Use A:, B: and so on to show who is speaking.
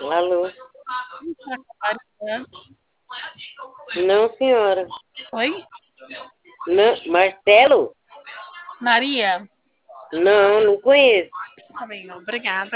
A: Alô?
B: Maria.
A: Não, senhora.
B: Oi?
A: Não, Marcelo?
B: Maria?
A: Não, não conheço.
B: Tá bem, obrigada.